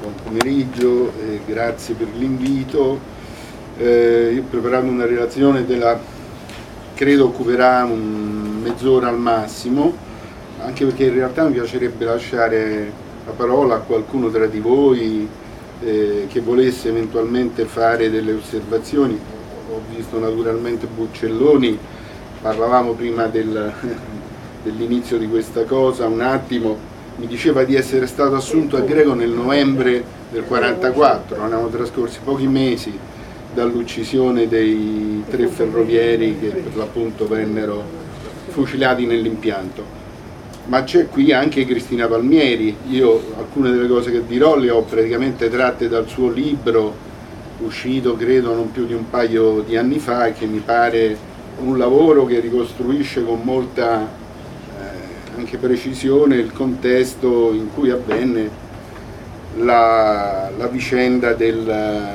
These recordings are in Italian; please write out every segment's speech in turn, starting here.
buon pomeriggio, grazie per l'invito. Io ho preparato una relazione credo occuperà mezz'ora al massimo, anche perché in realtà mi piacerebbe lasciare la parola a qualcuno tra di voi che volesse eventualmente fare delle osservazioni. Ho visto naturalmente Buccelloni, parlavamo prima dell'inizio di questa cosa un attimo. Mi diceva di essere stato assunto a Greco nel novembre del 1944, erano trascorsi pochi mesi dall'uccisione dei 3 ferrovieri che per l'appunto vennero fucilati nell'impianto. Ma c'è qui anche Cristina Palmieri. Io alcune delle cose che dirò le ho praticamente tratte dal suo libro, uscito credo non più di un paio di anni fa, e che mi pare un lavoro che ricostruisce con molta anche precisione il contesto in cui avvenne la vicenda della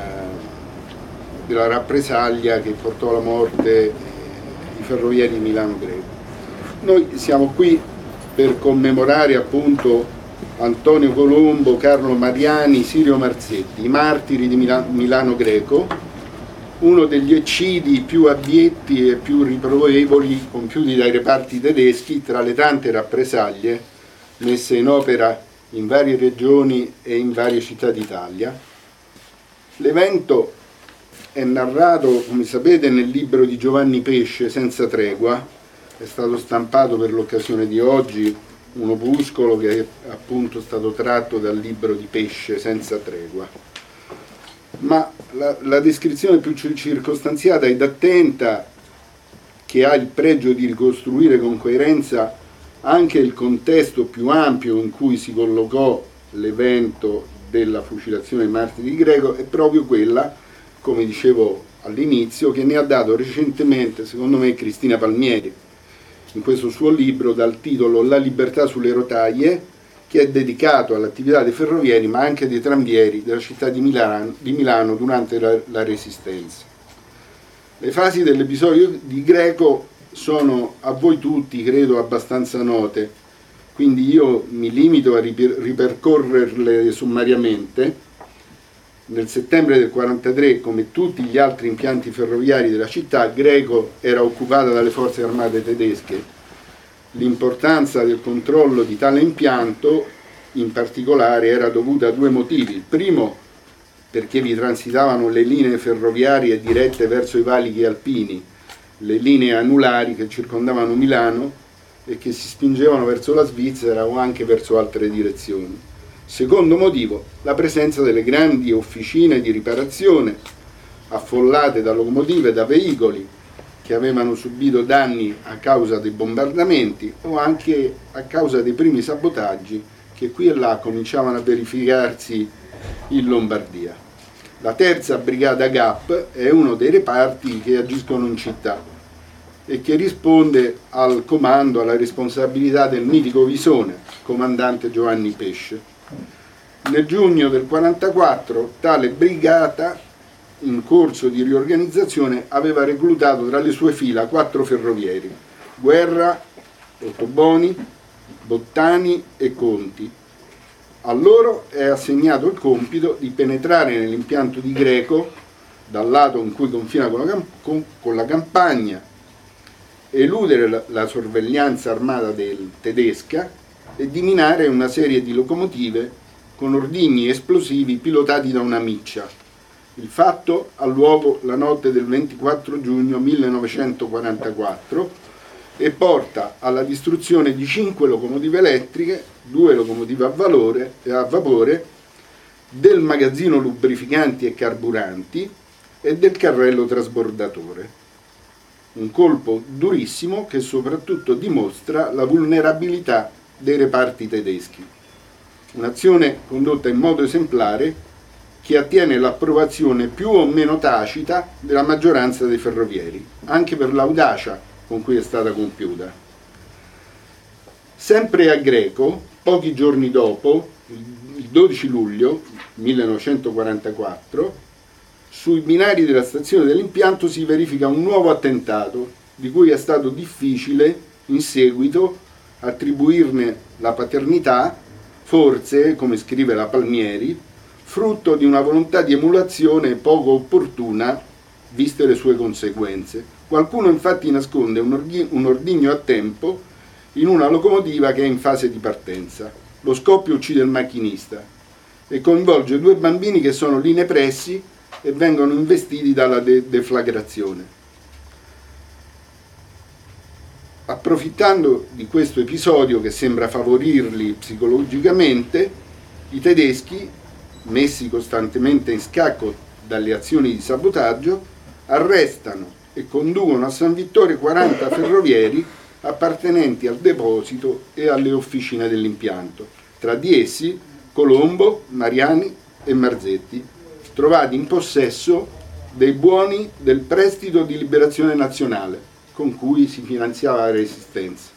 rappresaglia che portò alla morte i ferrovieri di Milano Greco. Noi siamo qui per commemorare appunto Antonio Colombo, Carlo Mariani, Sirio Marzetti, i martiri di Milano Greco, uno degli eccidi più abietti e più riprovevoli compiuti dai reparti tedeschi tra le tante rappresaglie messe in opera in varie regioni e in varie città d'Italia. L'evento è narrato, come sapete, nel libro di Giovanni Pesce, Senza tregua. È stato stampato per l'occasione di oggi un opuscolo che è appunto stato tratto dal libro di Pesce, Senza tregua. Ma la descrizione più circostanziata ed attenta, che ha il pregio di ricostruire con coerenza anche il contesto più ampio in cui si collocò l'evento della fucilazione dei martiri di Greco, è proprio quella, come dicevo all'inizio, che ne ha dato recentemente, secondo me, Cristina Palmieri, in questo suo libro dal titolo La libertà sulle rotaie, che è dedicato all'attività dei ferrovieri ma anche dei tranvieri della città di Milano durante la Resistenza. Le fasi dell'episodio di Greco sono a voi tutti, credo, abbastanza note, quindi io mi limito a ripercorrerle sommariamente. Nel settembre del 1943, come tutti gli altri impianti ferroviari della città, Greco era occupata dalle forze armate tedesche. L'importanza del controllo di tale impianto in particolare era dovuta a 2 motivi. Il primo, perché vi transitavano le linee ferroviarie dirette verso i valichi alpini, le linee anulari che circondavano Milano e che si spingevano verso la Svizzera o anche verso altre direzioni. Secondo motivo, la presenza delle grandi officine di riparazione affollate da locomotive e da veicoli che avevano subito danni a causa dei bombardamenti o anche a causa dei primi sabotaggi che qui e là cominciavano a verificarsi in Lombardia. La terza brigata GAP è uno dei reparti che agiscono in città e che risponde al comando, alla responsabilità del mitico Visone, comandante Giovanni Pesce. Nel giugno del 1944 tale brigata, in corso di riorganizzazione, aveva reclutato tra le sue fila 4 ferrovieri: Guerra, Ottoboni, Bottani e Conti. A loro è assegnato il compito di penetrare nell'impianto di Greco, dal lato in cui confina con la Campania, eludere la sorveglianza armata tedesca e di minare una serie di locomotive con ordigni esplosivi pilotati da una miccia. Il fatto ha luogo la notte del 24 giugno 1944 e porta alla distruzione di 5 locomotive elettriche, 2 locomotive a vapore, del magazzino lubrificanti e carburanti e del carrello trasbordatore. Un colpo durissimo che soprattutto dimostra la vulnerabilità dei reparti tedeschi. Un'azione condotta in modo esemplare che attiene l'approvazione più o meno tacita della maggioranza dei ferrovieri, anche per l'audacia con cui è stata compiuta. Sempre a Greco, pochi giorni dopo, il 12 luglio 1944, sui binari della stazione dell'impianto si verifica un nuovo attentato, di cui è stato difficile in seguito attribuirne la paternità, forse, come scrive la Palmieri, frutto di una volontà di emulazione poco opportuna, viste le sue conseguenze. Qualcuno infatti nasconde un ordigno a tempo in una locomotiva che è in fase di partenza. Lo scoppio uccide il macchinista e coinvolge 2 bambini che sono lì nei pressi e vengono investiti dalla deflagrazione. Approfittando di questo episodio che sembra favorirli psicologicamente, i tedeschi, messi costantemente in scacco dalle azioni di sabotaggio, arrestano e conducono a San Vittore 40 ferrovieri appartenenti al deposito e alle officine dell'impianto, tra di essi Colombo, Mariani e Marzetti, trovati in possesso dei buoni del prestito di liberazione nazionale con cui si finanziava la resistenza.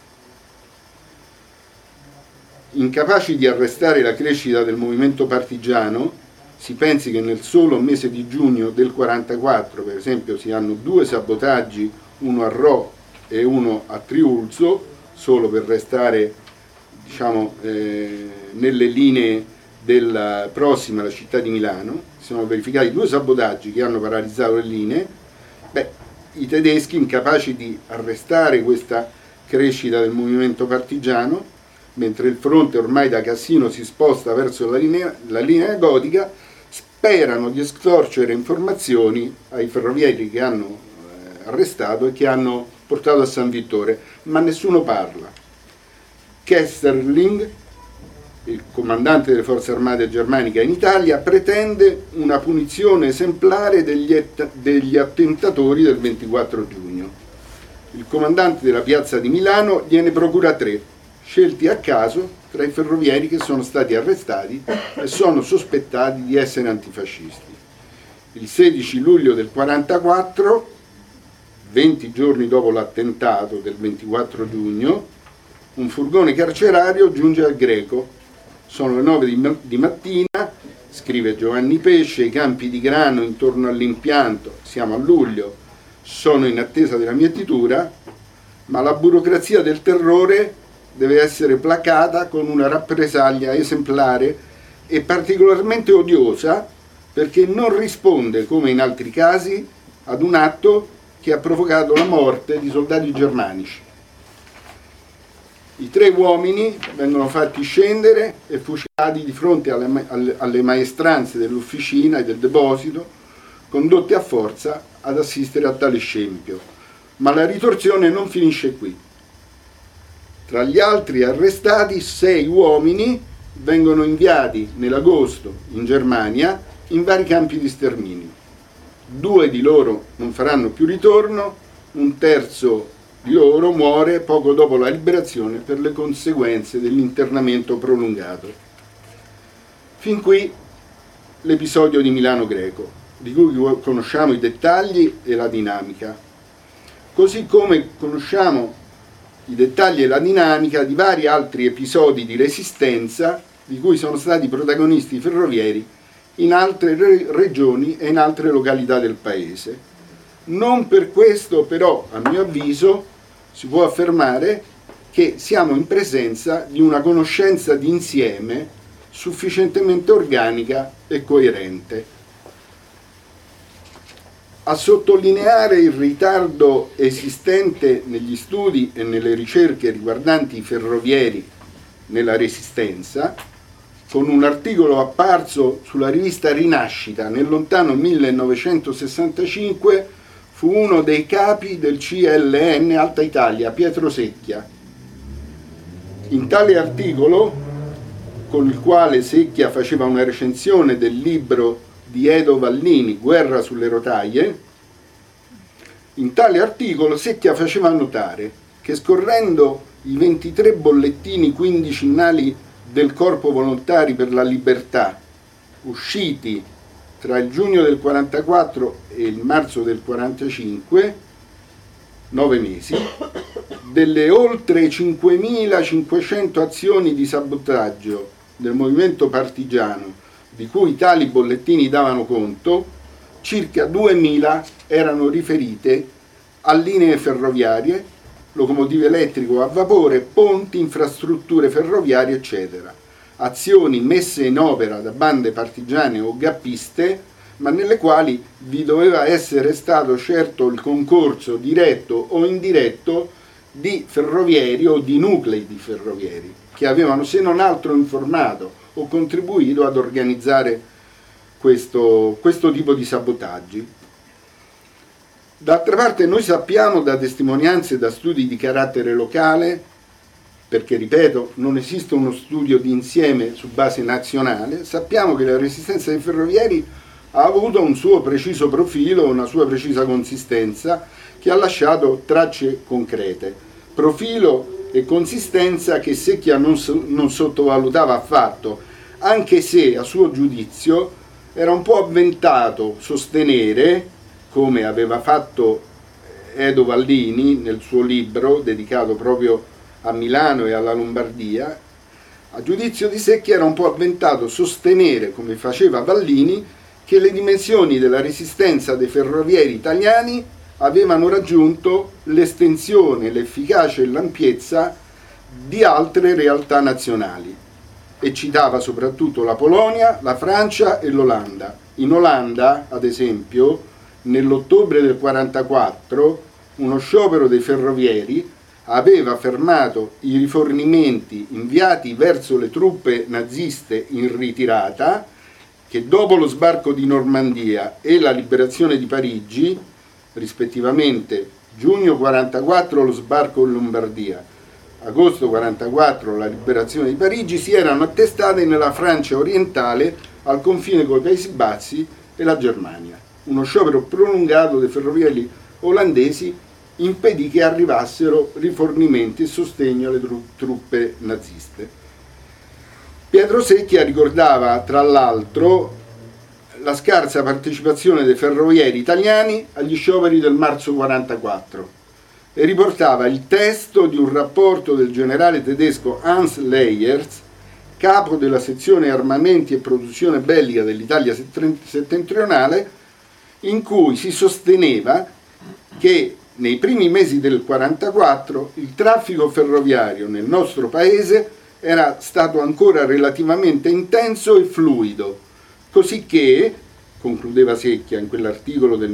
Incapaci di arrestare la crescita del movimento partigiano, si pensi che nel solo mese di giugno del 44, per esempio, si hanno 2 sabotaggi, uno a Rho e uno a Triulzo, solo per restare, diciamo, nelle linee della prossima, la città di Milano. Si sono verificati 2 sabotaggi che hanno paralizzato le linee. I tedeschi, incapaci di arrestare questa crescita del movimento partigiano, mentre il fronte ormai da Cassino si sposta verso la linea gotica, sperano di estorcere informazioni ai ferrovieri che hanno arrestato e che hanno portato a San Vittore, ma nessuno parla. Kesselring, il comandante delle forze armate germaniche in Italia, pretende una punizione esemplare degli attentatori del 24 giugno. Il comandante della piazza di Milano gliene procura 3, scelti a caso tra i ferrovieri che sono stati arrestati e sono sospettati di essere antifascisti. Il 16 luglio del 44, 20 giorni dopo l'attentato del 24 giugno, un furgone carcerario giunge al Greco. Sono le 9 di mattina, scrive Giovanni Pesce, i campi di grano intorno all'impianto, siamo a luglio, sono in attesa della mietitura, ma la burocrazia del terrore deve essere placata con una rappresaglia esemplare e particolarmente odiosa, perché non risponde, come in altri casi, ad un atto che ha provocato la morte di soldati germanici. I 3 uomini vengono fatti scendere e fucilati di fronte alle maestranze dell'officina e del deposito, condotti a forza ad assistere a tale scempio. Ma la ritorsione non finisce qui. Tra gli altri arrestati, 6 uomini vengono inviati nell'agosto in Germania in vari campi di sterminio. 2 di loro non faranno più ritorno, un terzo di loro muore poco dopo la liberazione per le conseguenze dell'internamento prolungato. Fin qui l'episodio di Milano Greco, di cui conosciamo i dettagli e la dinamica, così come conosciamo i dettagli e la dinamica di vari altri episodi di resistenza di cui sono stati protagonisti i ferrovieri in altre regioni e in altre località del paese. Non per questo però, a mio avviso, si può affermare che siamo in presenza di una conoscenza d'insieme sufficientemente organica e coerente. A sottolineare il ritardo esistente negli studi e nelle ricerche riguardanti i ferrovieri nella Resistenza, con un articolo apparso sulla rivista Rinascita nel lontano 1965, fu uno dei capi del CLN Alta Italia, Pietro Secchia. In tale articolo, con il quale Secchia faceva una recensione del libro di Edo Vallini, Guerra sulle rotaie, in tale articolo Secchia faceva notare che scorrendo i 23 bollettini quindicinali del Corpo Volontari per la Libertà, usciti tra il giugno del 44 e il marzo del 45, 9 mesi, delle oltre 5.500 azioni di sabotaggio del movimento partigiano di cui tali bollettini davano conto, circa 2.000 erano riferite a linee ferroviarie, locomotive elettriche a vapore, ponti, infrastrutture ferroviarie, eccetera. azioni messe in opera da bande partigiane o gappiste, ma nelle quali vi doveva essere stato certo il concorso diretto o indiretto di ferrovieri o di nuclei di ferrovieri che avevano se non altro informato o contribuito ad organizzare questo tipo di sabotaggi. D'altra parte noi sappiamo da testimonianze e da studi di carattere locale, perché ripeto non esiste uno studio di insieme su base nazionale, sappiamo che la resistenza dei ferrovieri ha avuto un suo preciso profilo, una sua precisa consistenza che ha lasciato tracce concrete. Profilo e consistenza che Secchia non sottovalutava affatto, anche se a suo giudizio era un po' avventato sostenere, come aveva fatto Edo Vallini nel suo libro dedicato proprio a Milano e alla Lombardia, a giudizio di Secchia era un po' avventato sostenere, come faceva Vallini, che le dimensioni della resistenza dei ferrovieri italiani avevano raggiunto l'estensione, l'efficacia e l'ampiezza di altre realtà nazionali, e citava soprattutto la Polonia, la Francia e l'Olanda. In Olanda, ad esempio, nell'ottobre del 1944, uno sciopero dei ferrovieri aveva fermato i rifornimenti inviati verso le truppe naziste in ritirata, che dopo lo sbarco di Normandia e la liberazione di Parigi, rispettivamente giugno 1944 lo sbarco in Lombardia, agosto 1944 la liberazione di Parigi, si erano attestate nella Francia orientale al confine con i Paesi Bassi e la Germania. Uno sciopero prolungato dei ferrovieri olandesi impedì che arrivassero rifornimenti e sostegno alle truppe naziste. Pietro Secchia ricordava tra l'altro la scarsa partecipazione dei ferrovieri italiani agli scioperi del marzo 1944 e riportava il testo di un rapporto del generale tedesco Hans Leyers, capo della sezione armamenti e produzione bellica dell'Italia settentrionale, in cui si sosteneva che nei primi mesi del 1944 il traffico ferroviario nel nostro paese era stato ancora relativamente intenso e fluido, così che, concludeva Secchia in quell'articolo del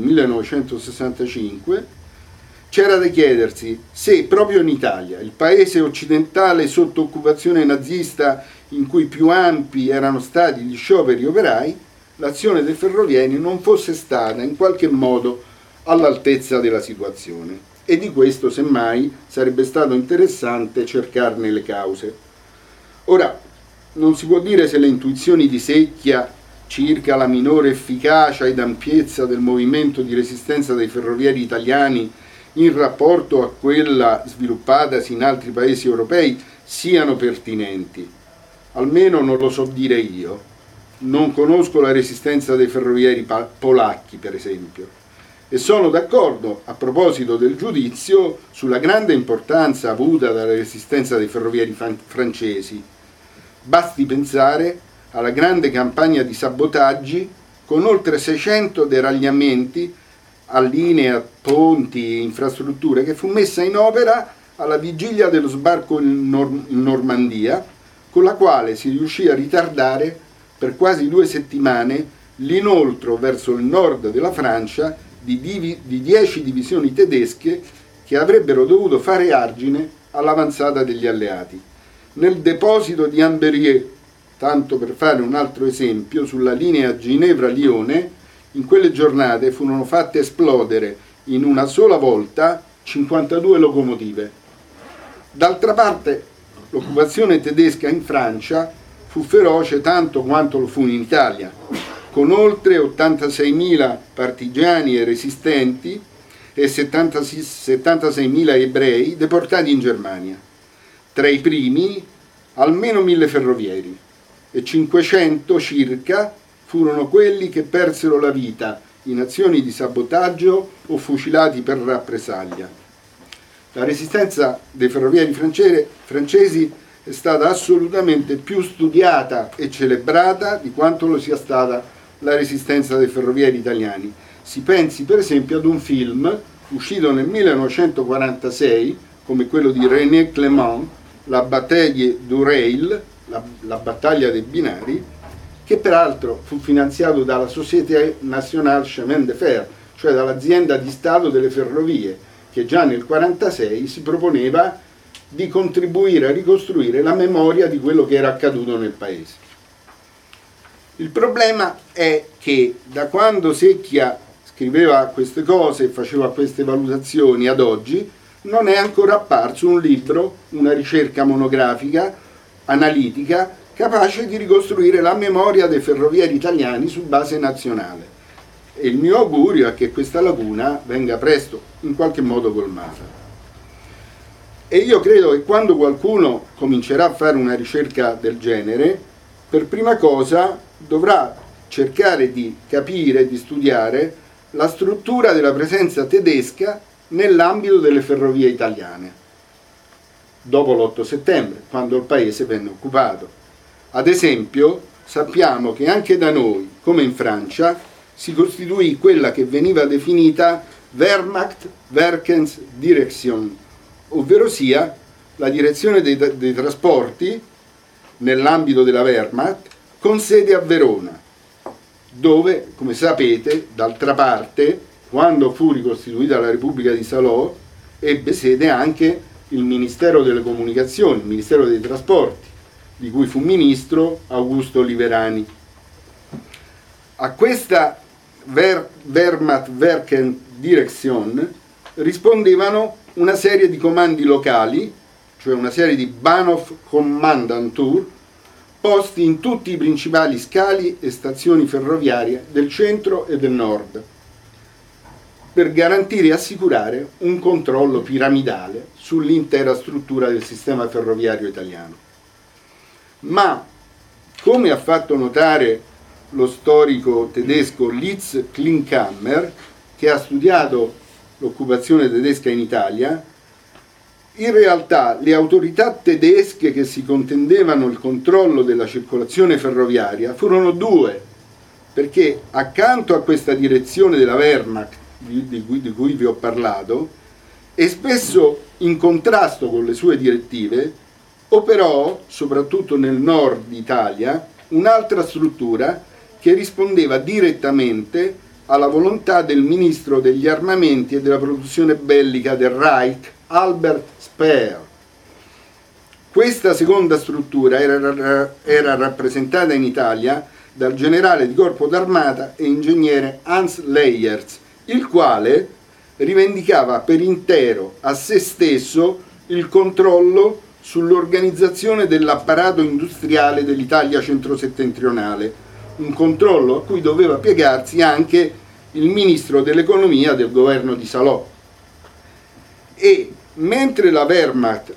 1965, c'era da chiedersi se proprio in Italia, il paese occidentale sotto occupazione nazista in cui più ampi erano stati gli scioperi operai, l'azione dei ferrovieri non fosse stata in qualche modo all'altezza della situazione. E di questo, semmai, sarebbe stato interessante cercarne le cause. Ora, non si può dire se le intuizioni di Secchia circa la minore efficacia ed ampiezza del movimento di resistenza dei ferrovieri italiani in rapporto a quella sviluppatasi in altri paesi europei siano pertinenti. Almeno non lo so dire io. Non conosco la resistenza dei ferrovieri polacchi, per esempio. E sono d'accordo, a proposito del giudizio, sulla grande importanza avuta dalla resistenza dei ferrovieri francesi. Basti pensare alla grande campagna di sabotaggi con oltre 600 deragliamenti a linee, ponti e infrastrutture che fu messa in opera alla vigilia dello sbarco in Normandia, con la quale si riuscì a ritardare per quasi 2 settimane l'inoltro verso il nord della Francia di 10 divisioni tedesche che avrebbero dovuto fare argine all'avanzata degli alleati. Nel deposito di Amberieu, tanto per fare un altro esempio, sulla linea Ginevra-Lione, in quelle giornate furono fatte esplodere in una sola volta 52 locomotive. D'altra parte, l'occupazione tedesca in Francia fu feroce tanto quanto lo fu in Italia, con oltre 86.000 partigiani e resistenti e 76.000 ebrei deportati in Germania. Tra i primi almeno 1.000 ferrovieri e 500 circa furono quelli che persero la vita in azioni di sabotaggio o fucilati per rappresaglia. La resistenza dei ferrovieri francesi è stata assolutamente più studiata e celebrata di quanto lo sia stata la resistenza dei ferrovieri italiani. Si pensi per esempio ad un film uscito nel 1946 come quello di René Clément, La Bataille du Rail, la battaglia dei binari, che peraltro fu finanziato dalla Société Nationale Chemin de Fer, cioè dall'azienda di Stato delle ferrovie, che già nel 1946 si proponeva di contribuire a ricostruire la memoria di quello che era accaduto nel paese. Il problema è che da quando Secchia scriveva queste cose e faceva queste valutazioni ad oggi, non è ancora apparso un libro, una ricerca monografica, analitica, capace di ricostruire la memoria dei ferrovieri italiani su base nazionale. E il mio augurio è che questa lacuna venga presto in qualche modo colmata. E io credo che quando qualcuno comincerà a fare una ricerca del genere, per prima cosa dovrà cercare di capire, di studiare la struttura della presenza tedesca nell'ambito delle ferrovie italiane, dopo l'8 settembre, quando il paese venne occupato. Ad esempio, sappiamo che anche da noi, come in Francia, si costituì quella che veniva definita Wehrmacht Verkehrsdirektion, ovvero sia la direzione dei trasporti nell'ambito della Wehrmacht, con sede a Verona, dove, come sapete, d'altra parte, quando fu ricostituita la Repubblica di Salò, ebbe sede anche il Ministero delle Comunicazioni, il Ministero dei Trasporti, di cui fu ministro Augusto Liverani. A questa Wehrmacht Verkehrsdirektion rispondevano una serie di comandi locali, cioè una serie di Bahnhof-Kommandantur, posti in tutti i principali scali e stazioni ferroviarie del centro e del nord, per garantire e assicurare un controllo piramidale sull'intera struttura del sistema ferroviario italiano. Ma, come ha fatto notare lo storico tedesco Litz Klinkhammer, che ha studiato l'occupazione tedesca in Italia, in realtà le autorità tedesche che si contendevano il controllo della circolazione ferroviaria furono due, perché accanto a questa direzione della Wehrmacht di cui vi ho parlato, e spesso in contrasto con le sue direttive, operò, soprattutto nel nord Italia, un'altra struttura che rispondeva direttamente alla volontà del ministro degli armamenti e della produzione bellica del Reich, Albert Speer. Questa seconda struttura era rappresentata in Italia dal generale di corpo d'armata e ingegnere Hans Leyers, il quale rivendicava per intero a se stesso il controllo sull'organizzazione dell'apparato industriale dell'Italia centro-settentrionale, un controllo a cui doveva piegarsi anche il ministro dell'economia del governo di Salò. E mentre la Wehrmacht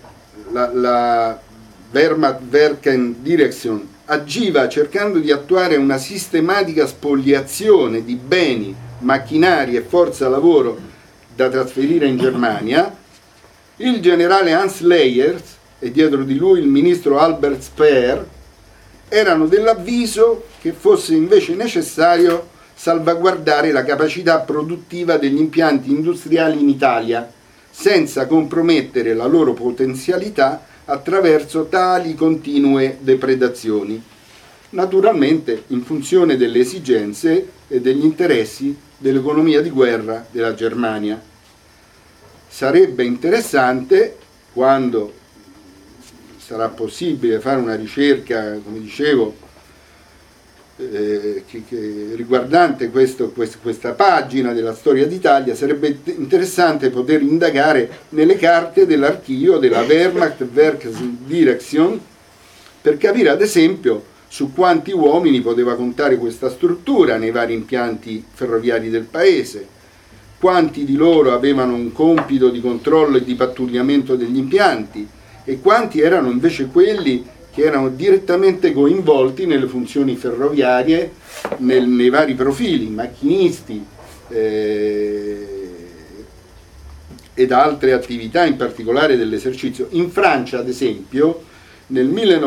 Verkehrsdirektion agiva cercando di attuare una sistematica spoliazione di beni, macchinari e forza lavoro da trasferire in Germania, il generale Hans Leyers e dietro di lui il ministro Albert Speer erano dell'avviso che fosse invece necessario salvaguardare la capacità produttiva degli impianti industriali in Italia, senza compromettere la loro potenzialità attraverso tali continue depredazioni, naturalmente in funzione delle esigenze e degli interessi dell'economia di guerra della Germania. Sarebbe interessante, quando sarà possibile fare una ricerca, come dicevo, riguardante questa pagina della storia d'Italia, sarebbe interessante poter indagare nelle carte dell'archivio della Wehrmacht Verkehrsdirektion per capire ad esempio su quanti uomini poteva contare questa struttura nei vari impianti ferroviari del paese, quanti di loro avevano un compito di controllo e di pattugliamento degli impianti e quanti erano invece quelli che erano direttamente coinvolti nelle funzioni ferroviarie, nei vari profili, macchinisti ed altre attività, in particolare dell'esercizio. In Francia, ad esempio, nel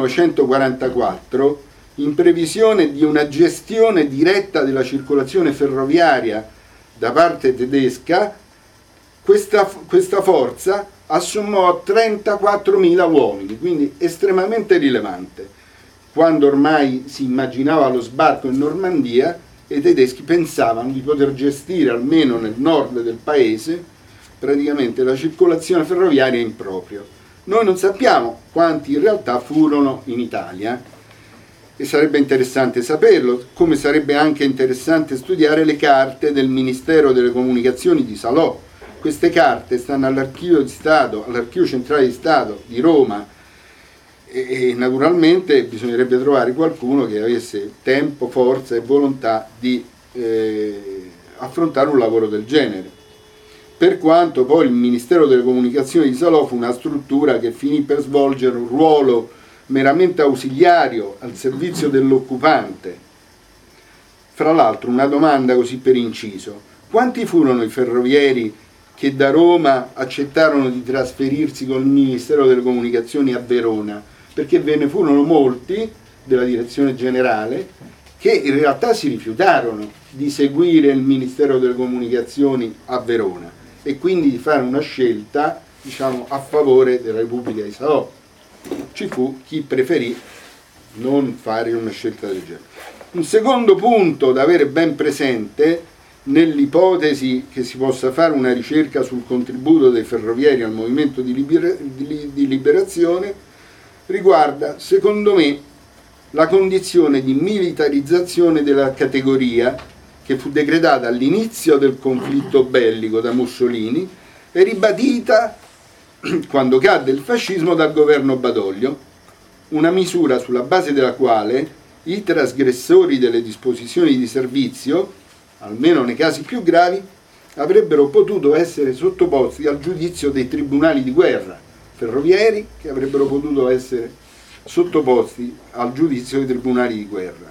1944, in previsione di una gestione diretta della circolazione ferroviaria da parte tedesca, questa forza assommò 34.000 uomini, quindi estremamente rilevante. quando ormai si immaginava lo sbarco in Normandia, e i tedeschi pensavano di poter gestire almeno nel nord del paese praticamente la circolazione ferroviaria in proprio. Noi non sappiamo quanti in realtà furono in Italia, e sarebbe interessante saperlo, come sarebbe anche interessante studiare le carte del Ministero delle Comunicazioni di Salò. Queste carte stanno all'Archivio di Stato, all'Archivio Centrale di Stato di Roma, e naturalmente bisognerebbe trovare qualcuno che avesse tempo, forza e volontà di affrontare un lavoro del genere. Per quanto poi il Ministero delle Comunicazioni di Salò fu una struttura che finì per svolgere un ruolo meramente ausiliario al servizio dell'occupante. Fra l'altro, una domanda così per inciso: quanti furono i ferrovieri che da Roma accettarono di trasferirsi con il Ministero delle Comunicazioni a Verona? Perché ve ne furono molti della direzione generale che in realtà si rifiutarono di seguire il Ministero delle Comunicazioni a Verona e quindi di fare una scelta, diciamo, a favore della Repubblica di Salò. Ci fu chi preferì non fare una scelta del genere. Un secondo punto da avere ben presente nell'ipotesi che si possa fare una ricerca sul contributo dei ferrovieri al movimento di liberazione riguarda, secondo me, la condizione di militarizzazione della categoria che fu decretata all'inizio del conflitto bellico da Mussolini e ribadita quando cadde il fascismo dal governo Badoglio, una misura sulla base della quale i trasgressori delle disposizioni di servizio, almeno nei casi più gravi, avrebbero potuto essere sottoposti al giudizio dei tribunali di guerra, ferrovieri che avrebbero potuto essere sottoposti al giudizio dei tribunali di guerra.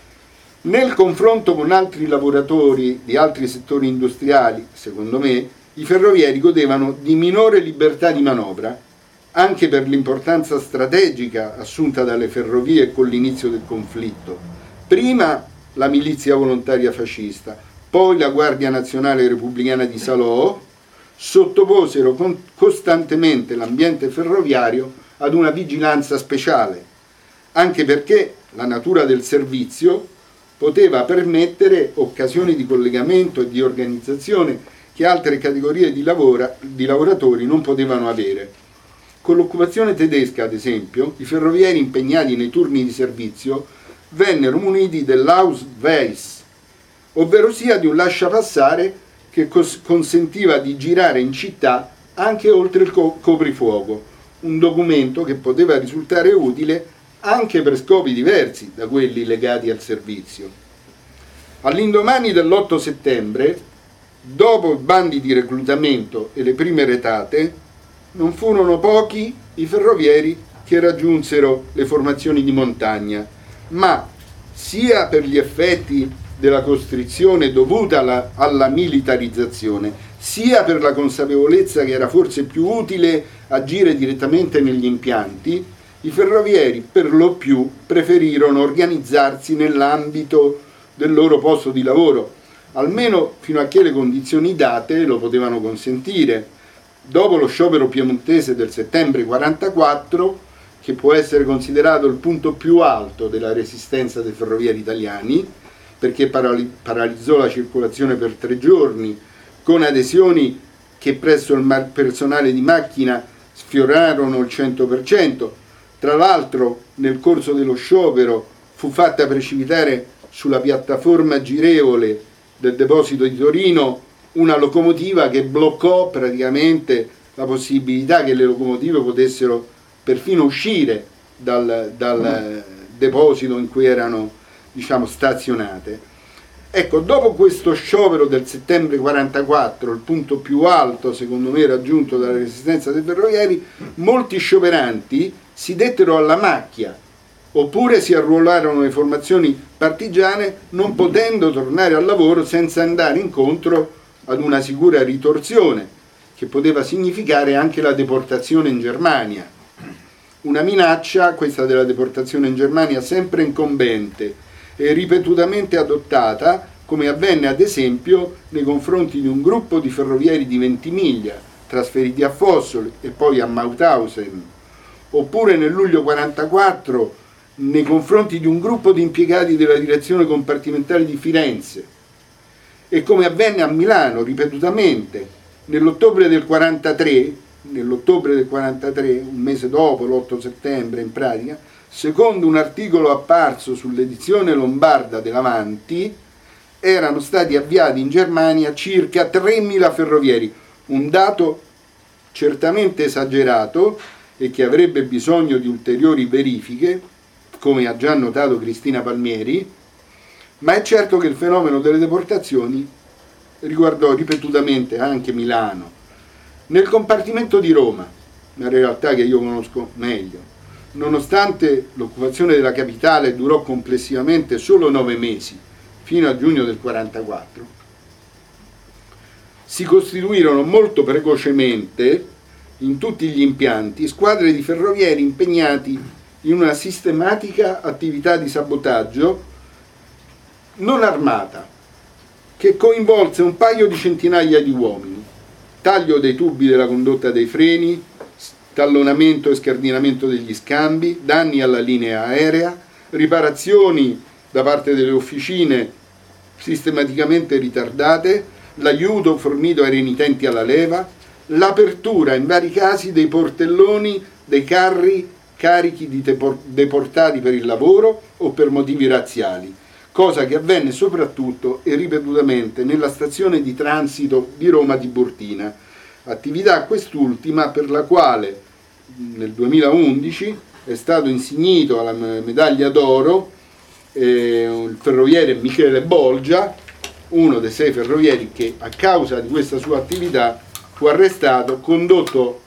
Nel confronto con altri lavoratori di altri settori industriali, secondo me, i ferrovieri godevano di minore libertà di manovra, anche per l'importanza strategica assunta dalle ferrovie con l'inizio del conflitto. Prima la milizia volontaria fascista, poi la Guardia Nazionale Repubblicana di Salò sottoposero costantemente l'ambiente ferroviario ad una vigilanza speciale, anche perché la natura del servizio poteva permettere occasioni di collegamento e di organizzazione che altre categorie di lavoratori non potevano avere. Con l'occupazione tedesca, ad esempio, i ferrovieri impegnati nei turni di servizio vennero muniti dell'Ausweis, ovvero sia di un lasciapassare che consentiva di girare in città anche oltre il coprifuoco, un documento che poteva risultare utile anche per scopi diversi da quelli legati al servizio. All'indomani dell'8 settembre, dopo i bandi di reclutamento e le prime retate, non furono pochi i ferrovieri che raggiunsero le formazioni di montagna, ma sia per gli effetti della costrizione dovuta alla militarizzazione, sia per la consapevolezza che era forse più utile agire direttamente negli impianti, i ferrovieri per lo più preferirono organizzarsi nell'ambito del loro posto di lavoro, almeno fino a che le condizioni date lo potevano consentire. Dopo lo sciopero piemontese del settembre 1944, che può essere considerato il punto più alto della resistenza dei ferrovieri italiani, perché paralizzò la circolazione per 3 giorni, con adesioni che presso il personale di macchina sfiorarono il 100%. Tra l'altro, nel corso dello sciopero fu fatta precipitare sulla piattaforma girevole del deposito di Torino una locomotiva che bloccò praticamente la possibilità che le locomotive potessero perfino uscire dal deposito in cui erano, diciamo, stazionate. Ecco, dopo questo sciopero del settembre 1944, il punto più alto secondo me raggiunto dalla resistenza dei ferrovieri, molti scioperanti si dettero alla macchia oppure si arruolarono nelle formazioni partigiane, non potendo tornare al lavoro senza andare incontro ad una sicura ritorsione che poteva significare anche la deportazione in Germania. Una minaccia, questa della deportazione in Germania, sempre incombente e ripetutamente adottata, come avvenne ad esempio nei confronti di un gruppo di ferrovieri di Ventimiglia trasferiti a Fossoli e poi a Mauthausen, oppure nel luglio 1944 nei confronti di un gruppo di impiegati della direzione compartimentale di Firenze, e come avvenne a Milano ripetutamente nell'ottobre del 43, un mese dopo, l'8 settembre in pratica, secondo un articolo apparso sull'edizione lombarda dell'Avanti, erano stati avviati in Germania circa 3.000 ferrovieri, un dato certamente esagerato e che avrebbe bisogno di ulteriori verifiche, come ha già notato Cristina Palmieri, ma è certo che il fenomeno delle deportazioni riguardò ripetutamente anche Milano. Nel compartimento di Roma, una realtà che io conosco meglio, nonostante l'occupazione della capitale durò complessivamente solo 9 mesi, fino a giugno del 1944, si costituirono molto precocemente in tutti gli impianti squadre di ferrovieri impegnati in una sistematica attività di sabotaggio non armata, che coinvolse un paio di centinaia di uomini: taglio dei tubi della condotta dei freni, tallonamento e scardinamento degli scambi, danni alla linea aerea, riparazioni da parte delle officine sistematicamente ritardate, l'aiuto fornito ai renitenti alla leva, l'apertura in vari casi dei portelloni dei carri carichi di deportati per il lavoro o per motivi razziali, cosa che avvenne soprattutto e ripetutamente nella stazione di transito di Roma Tiburtina, attività quest'ultima per la quale nel 2011 è stato insignito alla medaglia d'oro il ferroviere Michele Bolgia, uno dei 6 ferrovieri che a causa di questa sua attività fu arrestato, condotto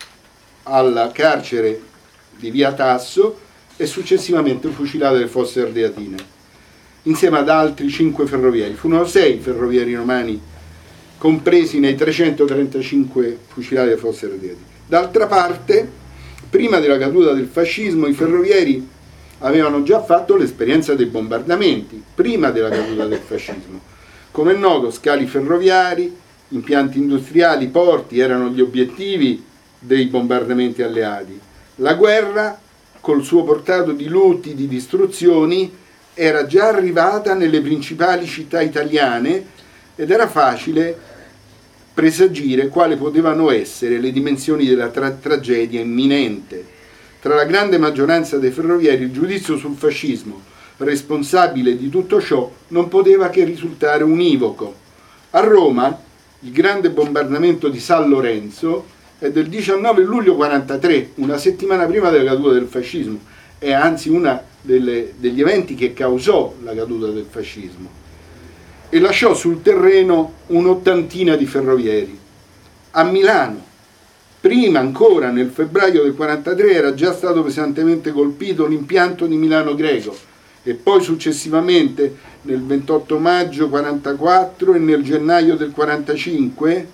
al carcere di via Tasso e successivamente fucilato alle Fosse Ardeatine, insieme ad altri 5 ferrovieri. Furono 6 ferrovieri romani compresi nei 335 fucilati alle Fosse Ardeatine. D'altra parte, prima della caduta del fascismo, i ferrovieri avevano già fatto l'esperienza dei bombardamenti, prima della caduta del fascismo. Come è noto, scali ferroviari, impianti industriali, porti erano gli obiettivi dei bombardamenti alleati. La guerra, col suo portato di lutti, di distruzioni, era già arrivata nelle principali città italiane ed era facile presagire quali potevano essere le dimensioni della tragedia imminente. Tra la grande maggioranza dei ferrovieri il giudizio sul fascismo, responsabile di tutto ciò, non poteva che risultare univoco. A Roma, il grande bombardamento di San Lorenzo è del 19 luglio 1943, una settimana prima della caduta del fascismo, è anzi uno degli eventi che causò la caduta del fascismo, e lasciò sul terreno un'ottantina di ferrovieri. A Milano, prima ancora nel febbraio del 1943, era già stato pesantemente colpito l'impianto di Milano Greco, e poi successivamente nel 28 maggio 1944 e nel gennaio del 1945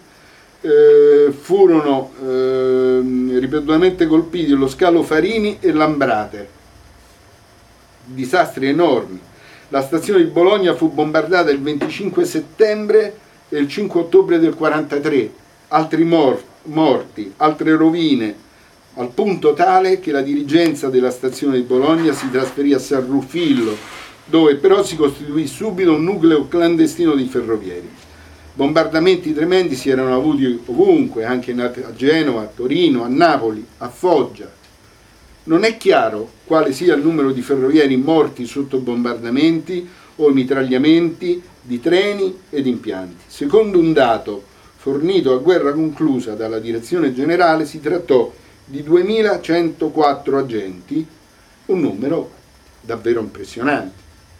furono ripetutamente colpiti lo scalo Farini e Lambrate. Disastri enormi. La stazione di Bologna fu bombardata il 25 settembre e il 5 ottobre del 1943, altri morti, altre rovine, al punto tale che la dirigenza della stazione di Bologna si trasferì a San Ruffillo, dove però si costituì subito un nucleo clandestino di ferrovieri. Bombardamenti tremendi si erano avuti ovunque, anche a Genova, a Torino, a Napoli, a Foggia. Non è chiaro quale sia il numero di ferrovieri morti sotto bombardamenti o mitragliamenti di treni ed impianti. Secondo un dato fornito a guerra conclusa dalla Direzione Generale, si trattò di 2104 agenti, un numero davvero impressionante.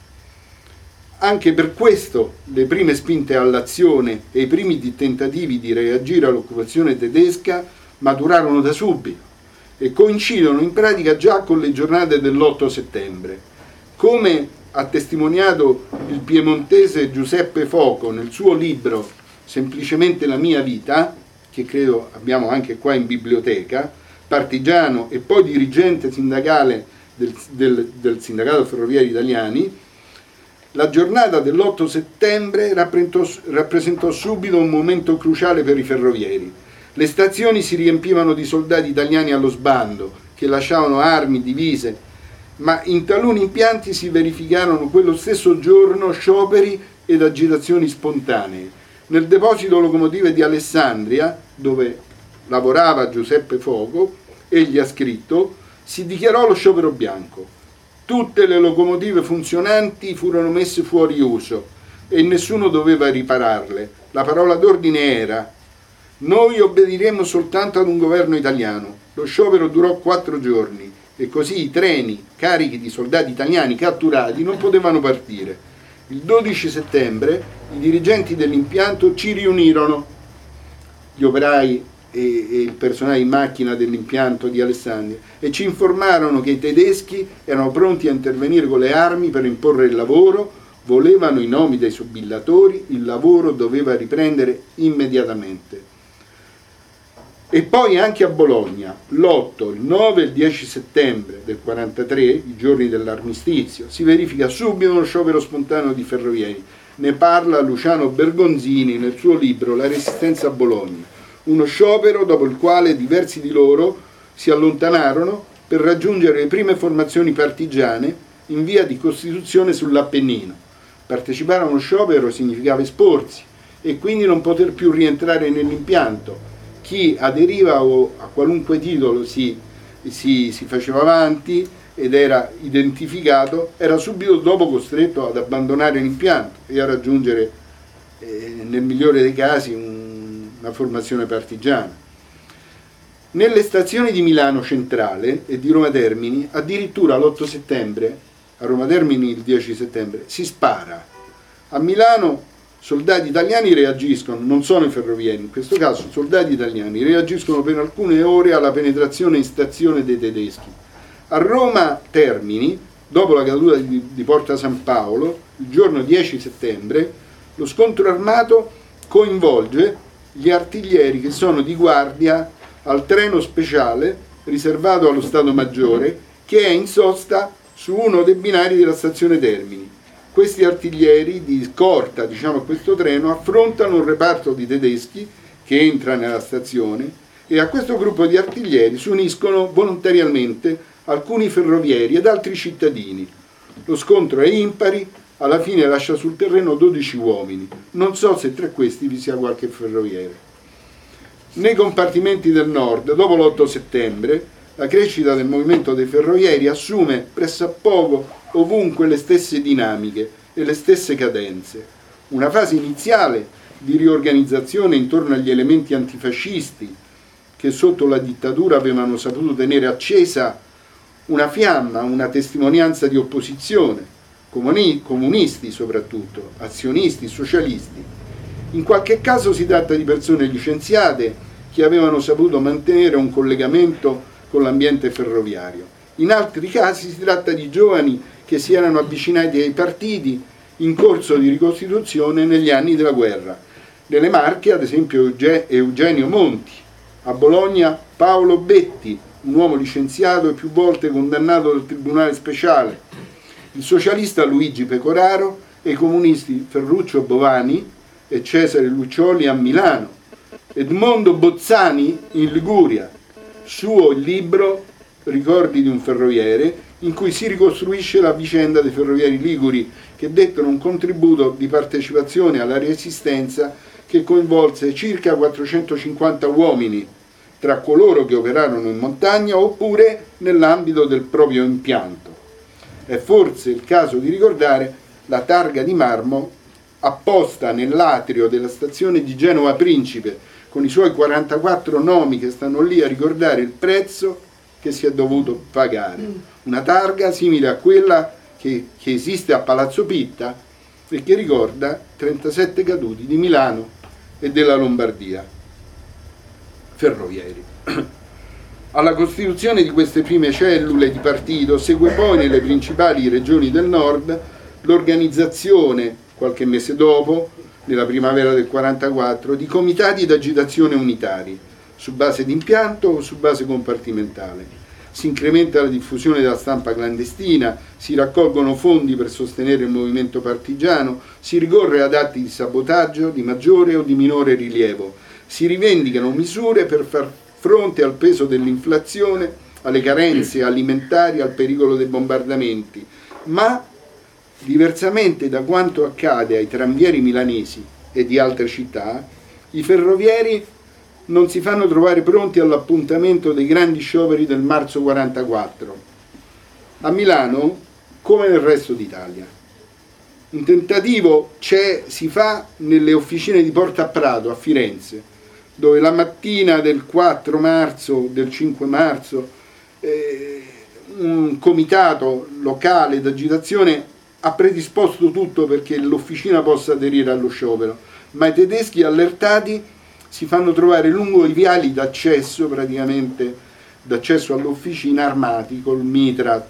Anche per questo le prime spinte all'azione e i primi tentativi di reagire all'occupazione tedesca maturarono da subito e coincidono in pratica già con le giornate dell'8 settembre. Come ha testimoniato il piemontese Giuseppe Foco nel suo libro Semplicemente la mia vita, che credo abbiamo anche qua in biblioteca, partigiano e poi dirigente sindacale del Sindacato Ferroviari Italiani, la giornata dell'8 settembre rappresentò subito un momento cruciale per i ferrovieri. Le stazioni si riempivano di soldati italiani allo sbando, che lasciavano armi, divise, ma in taluni impianti si verificarono quello stesso giorno scioperi ed agitazioni spontanee. Nel deposito locomotive di Alessandria, dove lavorava Giuseppe Foco, egli ha scritto: si dichiarò lo sciopero bianco. Tutte le locomotive funzionanti furono messe fuori uso e nessuno doveva ripararle. La parola d'ordine era: noi obbediremo soltanto ad un governo italiano. Lo sciopero durò 4 giorni e così i treni carichi di soldati italiani catturati non potevano partire. Il 12 settembre i dirigenti dell'impianto ci riunirono, gli operai e il personale in macchina dell'impianto di Alessandria, e ci informarono che i tedeschi erano pronti a intervenire con le armi per imporre il lavoro, volevano i nomi dei subillatori, il lavoro doveva riprendere immediatamente. E poi anche a Bologna, l'8, il 9 e il 10 settembre del 43, i giorni dell'armistizio, si verifica subito uno sciopero spontaneo di ferrovieri. Ne parla Luciano Bergonzini nel suo libro La resistenza a Bologna. Uno sciopero dopo il quale diversi di loro si allontanarono per raggiungere le prime formazioni partigiane in via di costituzione sull'Appennino. Partecipare a uno sciopero significava esporsi e quindi non poter più rientrare nell'impianto. Chi aderiva o a qualunque titolo si faceva avanti ed era identificato, era subito dopo costretto ad abbandonare l'impianto e a raggiungere, nel migliore dei casi, una formazione partigiana. Nelle stazioni di Milano Centrale e di Roma Termini, addirittura l'8 settembre, a Roma Termini il 10 settembre, si spara. A Milano soldati italiani reagiscono, non sono i ferrovieri, in questo caso soldati italiani reagiscono per alcune ore alla penetrazione in stazione dei tedeschi. A Roma Termini, dopo la caduta di Porta San Paolo, il giorno 10 settembre, lo scontro armato coinvolge gli artiglieri che sono di guardia al treno speciale riservato allo Stato Maggiore, che è in sosta su uno dei binari della stazione Termini. Questi artiglieri di scorta, a questo treno, affrontano un reparto di tedeschi che entra nella stazione, e a questo gruppo di artiglieri si uniscono volontariamente alcuni ferrovieri ed altri cittadini. Lo scontro è impari, alla fine lascia sul terreno 12 uomini. Non so se tra questi vi sia qualche ferroviere. Nei compartimenti del nord, dopo l'8 settembre, la crescita del movimento dei ferrovieri assume pressappoco ovunque le stesse dinamiche e le stesse cadenze. Una fase iniziale di riorganizzazione intorno agli elementi antifascisti che sotto la dittatura avevano saputo tenere accesa una fiamma, una testimonianza di opposizione, comunisti soprattutto, azionisti, socialisti. In qualche caso si tratta di persone licenziate che avevano saputo mantenere un collegamento con l'ambiente ferroviario. In altri casi si tratta di giovani che si erano avvicinati ai partiti in corso di ricostituzione negli anni della guerra. Nelle Marche, ad esempio, Eugenio Monti. A Bologna, Paolo Betti, un uomo licenziato e più volte condannato dal Tribunale Speciale. Il socialista Luigi Pecoraro e i comunisti Ferruccio Bovani e Cesare Luccioli a Milano. Edmondo Bozzani in Liguria. Suo il libro Ricordi di un ferroviere, in cui si ricostruisce la vicenda dei ferrovieri liguri che dettero un contributo di partecipazione alla resistenza che coinvolse circa 450 uomini, tra coloro che operarono in montagna oppure nell'ambito del proprio impianto. È forse il caso di ricordare la targa di marmo apposta nell'atrio della stazione di Genova Principe, con i suoi 44 nomi che stanno lì a ricordare il prezzo che si è dovuto pagare. Una targa simile a quella che esiste a Palazzo Pitta e che ricorda 37 caduti di Milano e della Lombardia, ferrovieri. Alla costituzione di queste prime cellule di partito segue poi nelle principali regioni del nord l'organizzazione, qualche mese dopo, nella primavera del 44, di comitati d'agitazione unitari, su base di impianto o su base compartimentale. Si incrementa la diffusione della stampa clandestina, si raccolgono fondi per sostenere il movimento partigiano, si ricorre ad atti di sabotaggio di maggiore o di minore rilievo, si rivendicano misure per far fronte al peso dell'inflazione alle carenze alimentari, al pericolo dei bombardamenti, ma diversamente da quanto accade ai tranvieri milanesi e di altre città, i ferrovieri non si fanno trovare pronti all'appuntamento dei grandi scioperi del marzo 44, a Milano come nel resto d'Italia. Un tentativo si fa nelle officine di Porta a Prato a Firenze, dove la mattina del 4 marzo, del 5 marzo, un comitato locale d'agitazione ha predisposto tutto perché l'officina possa aderire allo sciopero, ma i tedeschi allertati si fanno trovare lungo i viali d'accesso, praticamente d'accesso all'officina, armati col mitra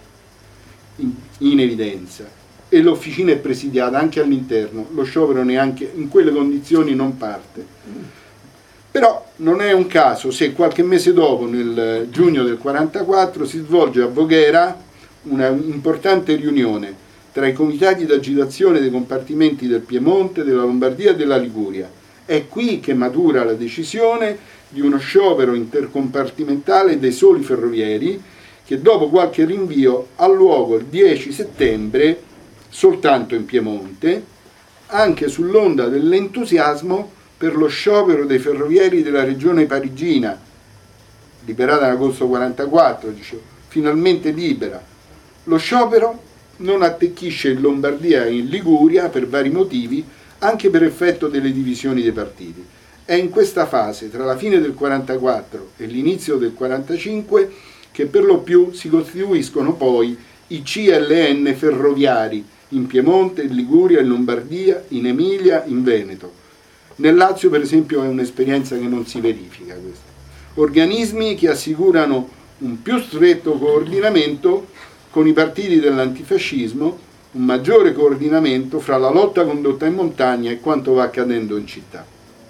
in evidenza, e l'officina è presidiata anche all'interno, lo sciopero neanche in quelle condizioni non parte. Però non è un caso se qualche mese dopo, nel giugno del 44, si svolge a Voghera una importante riunione tra i comitati d'agitazione dei compartimenti del Piemonte, della Lombardia e della Liguria. È qui che matura la decisione di uno sciopero intercompartimentale dei soli ferrovieri, che dopo qualche rinvio ha luogo il 10 settembre soltanto in Piemonte, anche sull'onda dell'entusiasmo per lo sciopero dei ferrovieri della regione parigina, liberata in agosto 44, dicevo, finalmente libera. Lo sciopero non attecchisce in Lombardia e in Liguria per vari motivi, anche per effetto delle divisioni dei partiti. È in questa fase, tra la fine del 44 e l'inizio del 45, che per lo più si costituiscono poi i CLN ferroviari in Piemonte, in Liguria, in Lombardia, in Emilia, in Veneto. Nel Lazio, per esempio, è un'esperienza che non si verifica questa. Organismi che assicurano un più stretto coordinamento con i partiti dell'antifascismo, un maggiore coordinamento fra la lotta condotta in montagna e quanto va accadendo in città.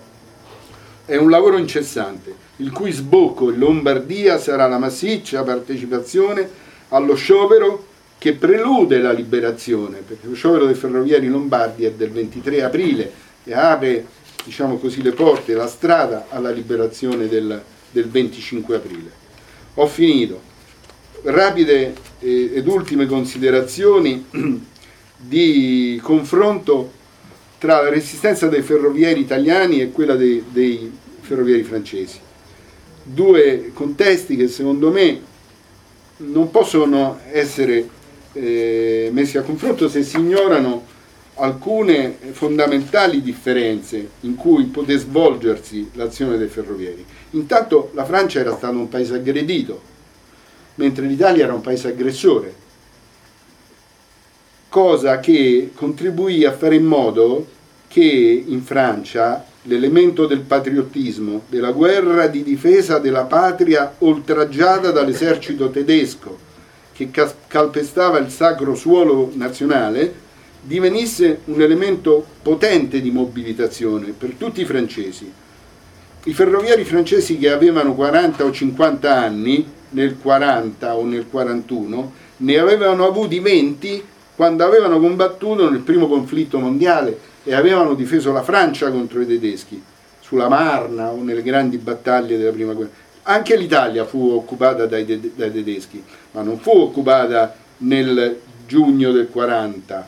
È un lavoro incessante, il cui sbocco in Lombardia sarà la massiccia partecipazione allo sciopero che prelude la liberazione, perché lo sciopero dei ferroviari lombardi è del 23 aprile e apre, diciamo così, le porte, la strada alla liberazione del 25 aprile. Ho finito. Rapide ed ultime considerazioni di confronto tra la resistenza dei ferrovieri italiani e quella dei ferrovieri francesi. Due contesti che secondo me non possono essere messi a confronto se si ignorano alcune fondamentali differenze in cui poté svolgersi l'azione dei ferrovieri. Intanto la Francia era stato un paese aggredito, mentre l'Italia era un paese aggressore, cosa che contribuì a fare in modo che in Francia l'elemento del patriottismo, della guerra di difesa della patria oltraggiata dall'esercito tedesco che calpestava il sacro suolo nazionale, divenisse un elemento potente di mobilitazione per tutti i francesi. I ferroviari francesi che avevano 40 o 50 anni nel 40 o nel 41 ne avevano avuti 20 quando avevano combattuto nel primo conflitto mondiale e avevano difeso la Francia contro i tedeschi sulla Marna o nelle grandi battaglie della prima guerra. Anche l'Italia fu occupata dai tedeschi, ma non fu occupata nel giugno del 40.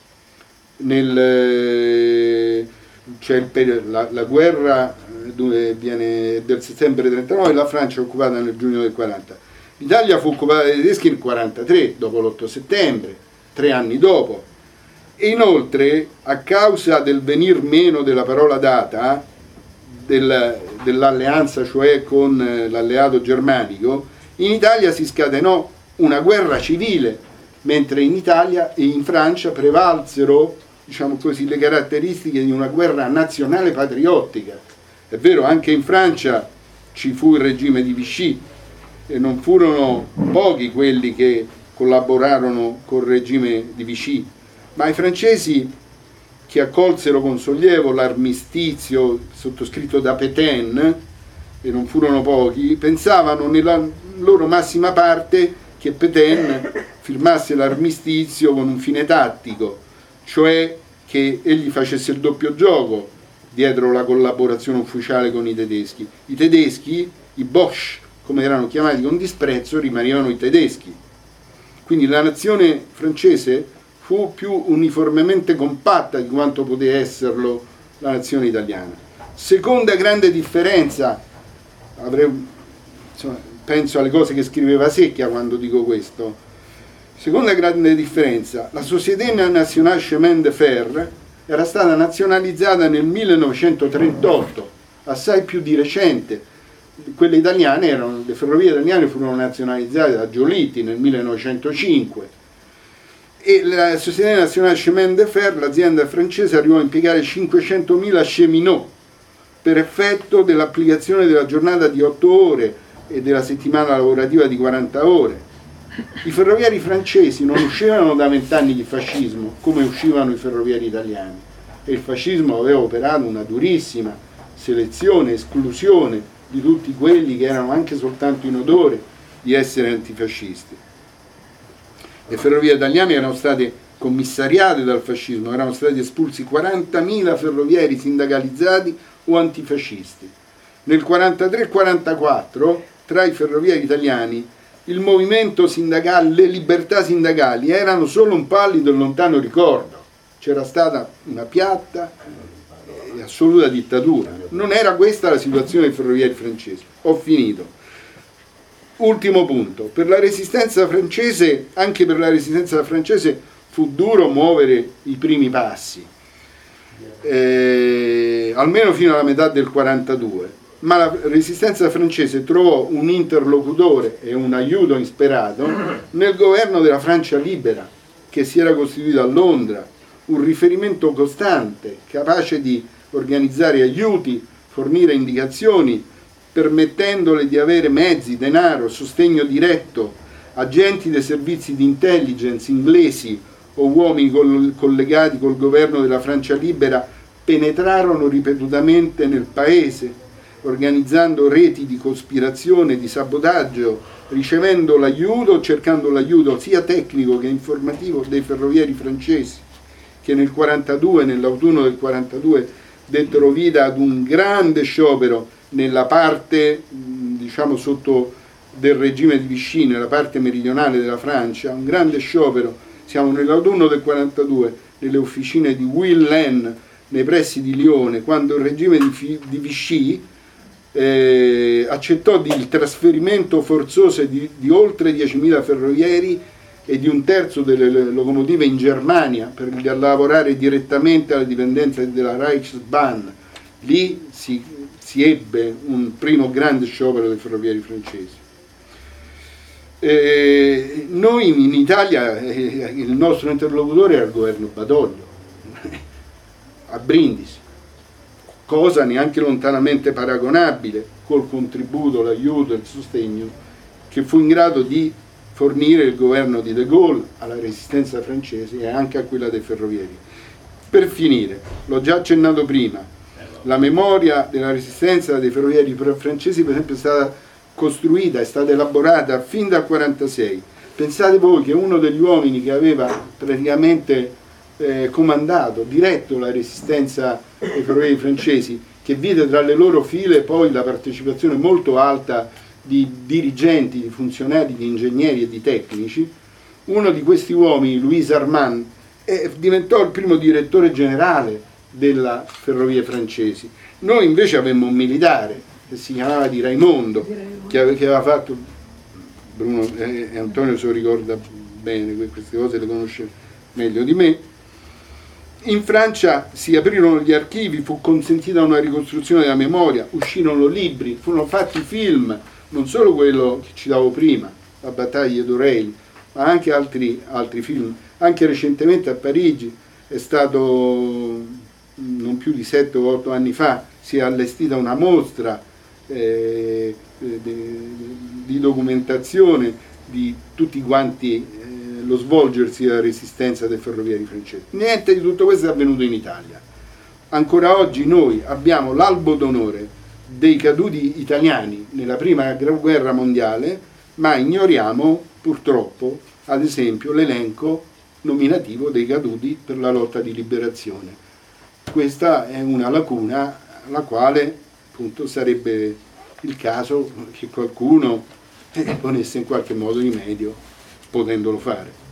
La guerra viene del settembre 39 e la Francia è occupata nel giugno del 40. L'Italia fu occupata dai tedeschi nel 43, dopo l'8 settembre, 3 anni dopo. E inoltre, a causa del venir meno della parola data, dell'alleanza cioè con l'alleato germanico, in Italia si scatenò una guerra civile, mentre in Italia e in Francia prevalsero, diciamo così, le caratteristiche di una guerra nazionale patriottica. È vero, anche in Francia ci fu il regime di Vichy e non furono pochi quelli che collaborarono col regime di Vichy, ma i francesi, che accolsero con sollievo l'armistizio sottoscritto da Pétain, e non furono pochi, pensavano nella loro massima parte che Pétain firmasse l'armistizio con un fine tattico, cioè che egli facesse il doppio gioco dietro la collaborazione ufficiale con i tedeschi. I tedeschi, i Boche, come erano chiamati con disprezzo, rimanevano i tedeschi. Quindi la nazione francese fu più uniformemente compatta di quanto poteva esserlo la nazione italiana. Seconda grande differenza, penso alle cose che scriveva Secchia quando dico questo. Seconda grande differenza, la Société Nationale Chemin de Fer era stata nazionalizzata nel 1938, assai più di recente. Quelle italiane le ferrovie italiane furono nazionalizzate da Giolitti nel 1905 e la Société Nationale Chemin de Fer, l'azienda francese, arrivò a impiegare 500.000 cheminots per effetto dell'applicazione della giornata di 8 ore e della settimana lavorativa di 40 ore. I ferroviari francesi non uscivano da 20 anni di fascismo come uscivano i ferroviari italiani, e il fascismo aveva operato una durissima selezione, esclusione di tutti quelli che erano anche soltanto in odore di essere antifascisti. Le ferrovie italiane erano state commissariate dal fascismo, erano stati espulsi 40.000 ferroviari sindacalizzati o antifascisti. Nel 1943-1944 tra i ferroviari italiani il movimento sindacale, le libertà sindacali erano solo un pallido e lontano ricordo. C'era stata una piatta e assoluta dittatura. Non era questa la situazione dei ferroviari francesi. Ho finito. Ultimo punto. Per la resistenza francese, anche per la resistenza francese, fu duro muovere i primi passi, almeno fino alla metà del 1942. Ma la resistenza francese trovò un interlocutore e un aiuto insperato nel governo della Francia libera, che si era costituito a Londra, un riferimento costante, capace di organizzare aiuti, fornire indicazioni, permettendole di avere mezzi, denaro, sostegno diretto, agenti dei servizi di intelligence inglesi o uomini collegati col governo della Francia libera penetrarono ripetutamente nel paese, organizzando reti di cospirazione, di sabotaggio, ricevendo l'aiuto, cercando l'aiuto sia tecnico che informativo dei ferrovieri francesi, che nel 42, nell'autunno del 42, dettero vita ad un grande sciopero nella parte, diciamo, sotto del regime di Vichy, nella parte meridionale della Francia, un grande sciopero. Siamo nell'autunno del 42, nelle officine di Will-Lane, nei pressi di Lione, quando il regime di Vichy accettò il trasferimento forzoso di oltre 10.000 ferrovieri e di un terzo delle locomotive in Germania per lavorare direttamente alla dipendenza della Reichsbahn. Lì si ebbe un primo grande sciopero dei ferroviari francesi. Noi in Italia il nostro interlocutore era il governo Badoglio a Brindisi, cosa neanche lontanamente paragonabile col contributo, l'aiuto e il sostegno che fu in grado di fornire il governo di De Gaulle alla resistenza francese e anche a quella dei ferrovieri. Per finire, l'ho già accennato prima, la memoria della resistenza dei ferroviari francesi per esempio è stata costruita, è stata elaborata fin dal 1946. Pensate voi che uno degli uomini che aveva praticamente comandato, diretto la resistenza dei ferroviari francesi, che vide tra le loro file poi la partecipazione molto alta di dirigenti, di funzionari, di ingegneri e di tecnici, uno di questi uomini, Louis Armand, diventò il primo direttore generale della ferrovie francesi. Noi invece avevamo un militare che si chiamava Di Raimondo, che aveva fatto, Bruno e Antonio se lo ricorda bene, queste cose le conosce meglio di me. In Francia si aprirono gli archivi, fu consentita una ricostruzione della memoria, uscirono libri, furono fatti film, non solo quello che citavo prima, La battaglia d'Oreille, ma anche altri film. Anche recentemente a Parigi è stato, non più di 7 o 8 anni fa, si è allestita una mostra di documentazione di tutti quanti lo svolgersi della resistenza dei ferroviari francesi. Niente di tutto questo è avvenuto in Italia. Ancora oggi noi abbiamo l'albo d'onore dei caduti italiani nella prima guerra mondiale, ma ignoriamo purtroppo, ad esempio, l'elenco nominativo dei caduti per la lotta di liberazione. Questa è una lacuna alla quale appunto sarebbe il caso che qualcuno ponesse in qualche modo rimedio, potendolo fare.